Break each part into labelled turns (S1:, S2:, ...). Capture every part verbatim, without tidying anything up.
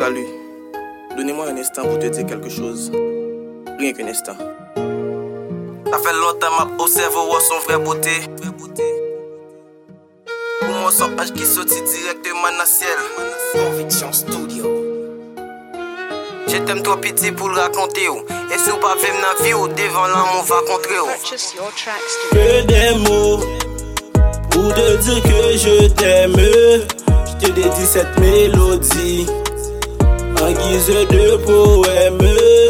S1: Salut, donnez-moi un instant pour te dire quelque chose. Rien qu'un instant. Ça fait longtemps m'a observé son vraie beauté. Pour moi son âge qui sortit directement dans le ciel.
S2: Conviction Studio.
S1: Je t'aime trop petit pour le raconter. Et si vous pas vivre dans la vie, devant l'amour va contrer.
S3: Purchase your tracks
S4: Que des mots pour te dire que je t'aime. Je te dédie cette mélodie en guise de poème.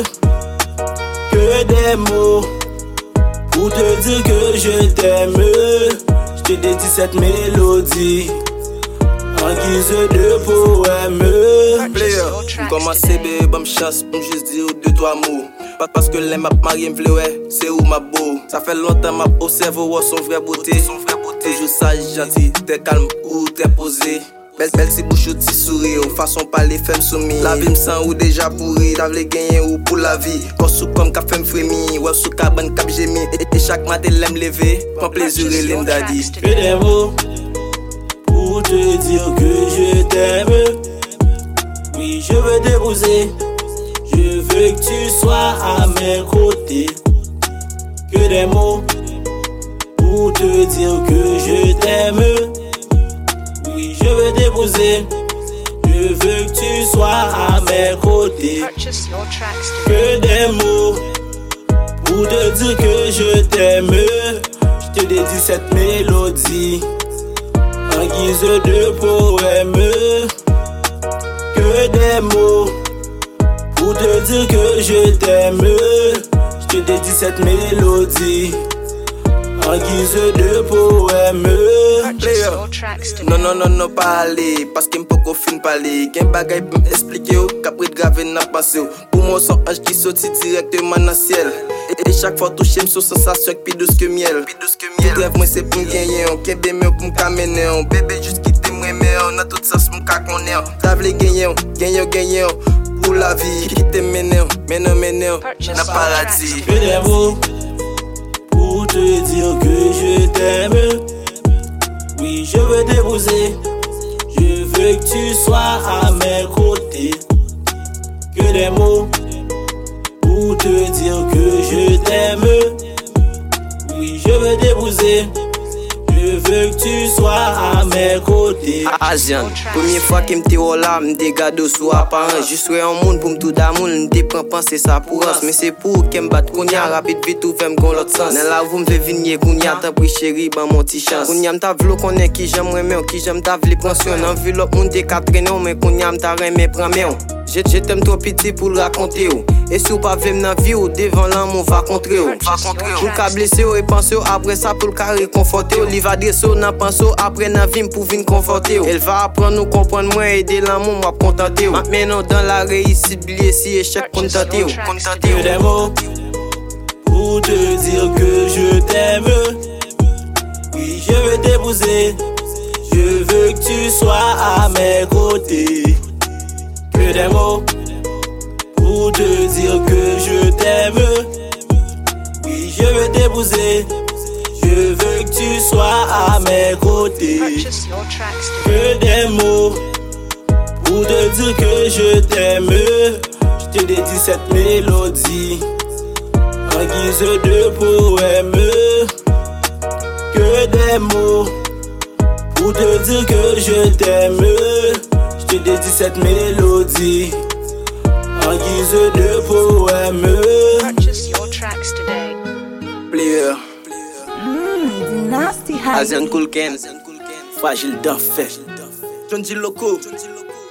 S4: Que des mots pour te dire que je t'aime. Je te dédie cette mélodie en guise de poème.
S1: Player, commencez bébé, bonne chance pour juste dire deux trois mots. Pas parce que les m'a marié m'vle ouais, c'est où ma beau. Ça fait longtemps m'a observé son vraie beauté. Toujours sage, gentil, t'es calme ou t'es posé. Belle, belle si bouche ou ti sourire, ou façon parler femme soumis. La vie m'sent ou déjà pourri, t'as vle gagner ou pour la vie. Quand sous comme qu'a fait m'frémi, ou sous cabane cap gémi. Et, et chaque matin l'aime lever, prends plaisir et l'aime daddy.
S4: Que des mots pour te dire que je t'aime. Oui, je veux t'épouser. Je veux que tu sois à mes côtés. Que des mots pour te dire que je t'aime. Oui, je veux t'épouser. Je veux que tu sois à mes côtés.
S3: Purchase your tracks
S4: Que des mots pour te dire que je t'aime. Je te dédie cette mélodie en guise de poème. Que des mots pour te dire que je t'aime. Je te dédie cette mélodie en guise de poème.
S3: Purchase your tracks today.
S1: Non, non, non, non, pas aller. Parce qu'il m'poko qu'au fin parler. Qu'un bagay pour m'expliquer ou qu'après graver n'a passé. Pour moi, son ange qui sortit directement dans le ciel. Et, et chaque fois toucher m'sous sensation qui plus douce que miel. Tout rêve moi c'est pour m'gagner. Qu'un bébé pour m'camener. Bébé juste quitter moi mais on a tout ça c'est m'ka connaître. T'as vle gagner, gagner, gagner. Pour la vie, quitter mener, mener, mener. N'a paradis.
S4: Que des mots pour te dire que je t'aime. Oui, je veux t'épouser. Je veux que tu sois à mes côtés. Que des mots pour te dire que je t'aime. Oui, je veux t'épouser. Je veux que tu sois à mes côtés.
S1: Asian, première fois qu'il m'te là, m'te gado sous apparent. Je suis un monde pour m'tout d'amour, m'te prend penser ça pour us. Mais c'est pour qu'elle m'batte kounya, rapide vite ou fait m'gon l'autre sens. Dans la vous m'fait venir kounya, t'as pris chéri, ban mon petit chance. Kounya m'ta v'lo connaît qui j'aime remet, qui j'aime ta v'li pension. Enveloppe moun te ka traîner, mais kounya m'ta remè prend mais Je, je t'aime trop petit pour le raconter. Et si vous pas vivre dans la vie, devant l'amour va contrer. Pour ka blesser et penser après ça pour le cas réconforter. Il va adresser dans penser après dans la vie pour venir conforter. Elle va apprendre nous comprendre moins aider l'amour m'a contenter. Maintenant dans la réussite, bilier si échec contenter.
S4: Que des mots pour te dire que je t'aime. Oui, je veux t'épouser. Je veux que tu sois à mes côtés. Que des mots pour te dire que je t'aime. Oui, je veux t'épouser. Je veux que tu sois à mes côtés.
S3: Purchase your tracks today.
S4: Que des mots pour te dire que je t'aime. Je te dédie cette mélodie en guise de poème. Que des mots pour te dire que je t'aime. Je te dédie cette mélodie en guise de poème.
S3: Purchase your tracks today.
S1: Player,
S5: Mmm, nasty high.
S1: Asian Cool Ken,
S4: Fragile d'enfer.
S1: John G. Loco.